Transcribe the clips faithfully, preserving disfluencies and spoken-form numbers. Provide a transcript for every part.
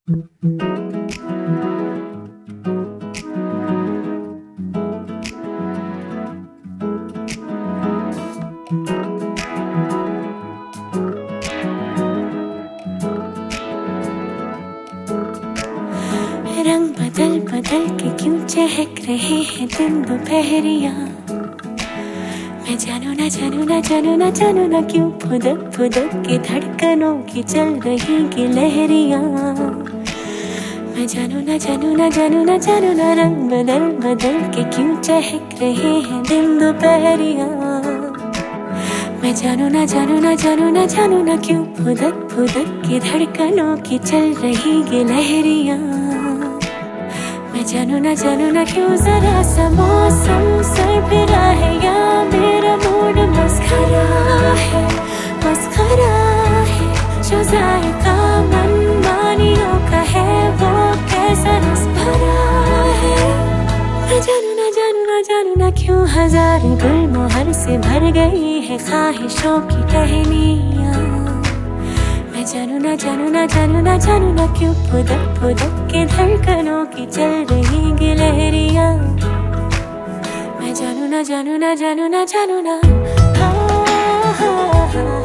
रंग बदल बदल के क्यों चहक रहे हैं दिन दोपहरिया। मैं जानू ना जानू ना जानू ना जानू ना क्यों फुदक फुदक के धड़कनों की चल रही की लहरिया। मैं जानू ना जानू ना जानू ना जानू ना रंग बदल बदल के क्यों चहक रहे हैं दिन दोपहरिया। मैं जानू ना जानू ना जानू ना जानू ना क्यों फुदक फुदक के धड़कनों की चल रही की लहरिया। मैं जानू ना जानू ना क्यों जरा सा मौसम सरफिरा है या मेरा मूड मस्खरा है मस्खरा है। जो जायका मनमानियों का है वो कैसा रस भरा है। मैं जानू ना जानू ना जानू ना क्यों हजार गुलमोहर से भर गई है ख्वाहिशों की टहनियाँ। मैं जानू ना जानू ना जानू ना जानू ना क्यों फुदक फुदक के धड़कनों की चल रही गिलहरियाँ। मैं जानू ना जानू ना जानू ना जानू ना हाँ, हाँ, हाँ।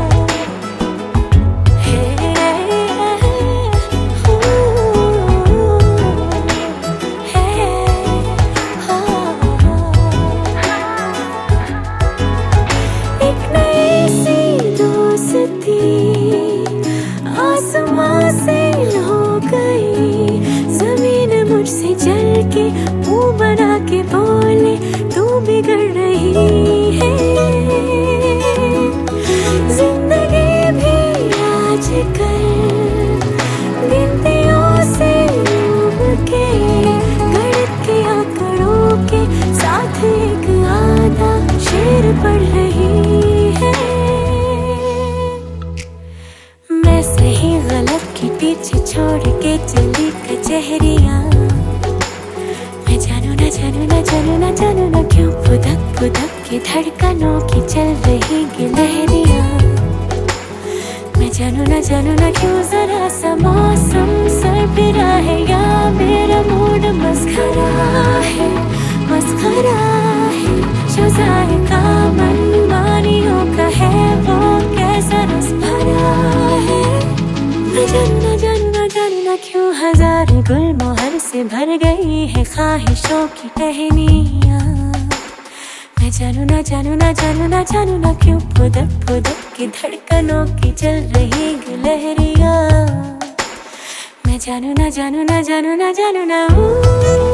आसमां से हो गई जमीन मुझसे जल के मुंह बना के बोले तू बिगड़ रही है। जिंदगी भी आजकल गिनतियों से डूब के गणित के आंकड़ों के साथ एक आधा शेर पढ़ रही है। सही गलत के पीछे छोड़ के चली कचहरियाँ। मैं जानू ना जानू ना जानू ना जानू ना क्यों फुदक फुदक के धड़कनों की चल रही गिलहरियाँ। मैं जानू ना जानू ना क्यों जरा सा मौसम सरफिरा है या मेरा मूड मस्खरा है मस्खरा है। जो जायका मनमानियों का है वो कैसा रस भरा है। मैं जानू ना जानू ना जानू ना क्यों हजार गुलमोहर से भर गई है ख्वाहिशों की टहनियाँ। मैं जानू ना जानू ना जानू ना जानू ना क्यों फुदक फुदक के धड़कनों की चल रही गिलहरियाँ। मैं जानू ना जानू ना जानू ना जानू ना